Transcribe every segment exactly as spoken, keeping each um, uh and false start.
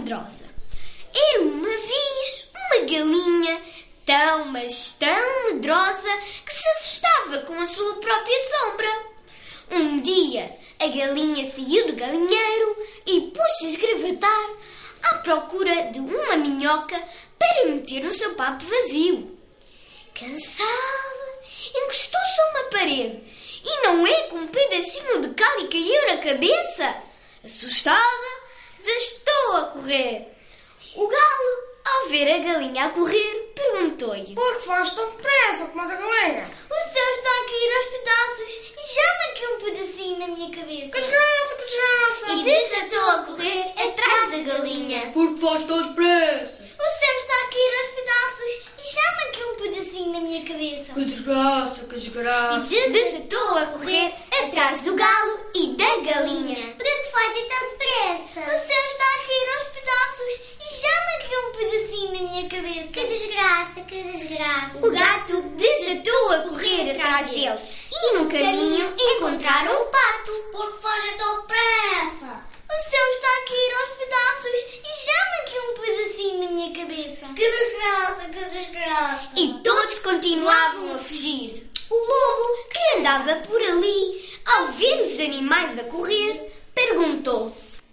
medrosa. Era uma vez uma galinha tão, mas tão medrosa que se assustava com a sua própria sombra. Um dia, a galinha saiu do galinheiro e pôs-se a esgravatar à procura de uma minhoca para meter no seu papo vazio. Cansada, encostou-se a uma parede e não é que um pedacinho de cal lhe caiu na cabeça? Assustada, desestou a correr. O galo, ao ver a galinha a correr, perguntou-lhe: Por que foste tão depressa como a galinha? O céu está a cair aos pedaços e já me caiu um pedacinho na minha cabeça. Que desgraça, que desgraça! E desatou a correr atrás da galinha. Por que foste tão depressa? O céu está a cair aos pedaços e já me caiu um pedacinho na minha cabeça. Que desgraça, que desgraça! E desatou a correr atrás do galo e da galinha. Por que foste tão depressa? O céu está a cair aos pedaços e já me caiu um pedacinho na minha cabeça. Que desgraça, que desgraça! O gato desatou a correr atrás deles e no caminho encontraram o pato. Por que foste tão depressa? O céu está a cair aos pedaços e já me caiu um pedacinho na minha cabeça. Que desgraça, que desgraça! E todos continuavam a fugir. O lobo, que andava por ali, ao ver os animais a correr, perguntou: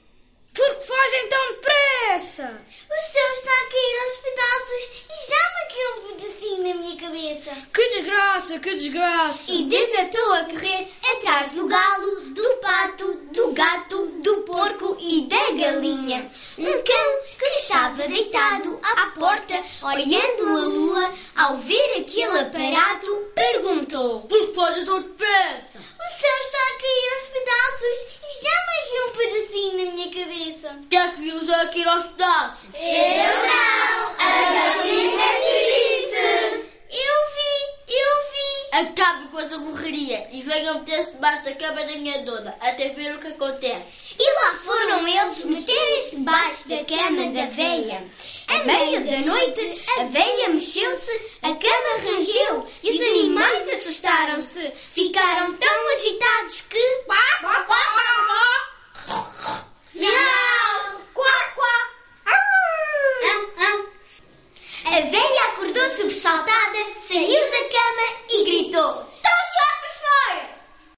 Por que fogem tão depressa? O céu está a cair aos pedaços e já me caiu um pedacinho na minha cabeça. Que desgraça, que desgraça! E desatou a correr atrás do galo, do pato, do gato, do porco e da galinha. Um cão que estava deitado à porta, olhando a lua, ao ver aquele aparato, perguntou: Por que fogem tão depressa? O céu está a cair aos pedaços e já me caiu um pedacinho na minha cabeça. Quem é que viu-os a cair aos pedaços? Eu não! A galinha que disse! Eu vi, eu vi. Acabe com essa correria e venham meter-se debaixo da cama da minha dona, até ver o que acontece. E lá foram eles meterem-se debaixo da cama da velha. À meia da noite, a velha mexeu-se, a cama rangeu e os animais assustaram-se. Ficaram tão agitados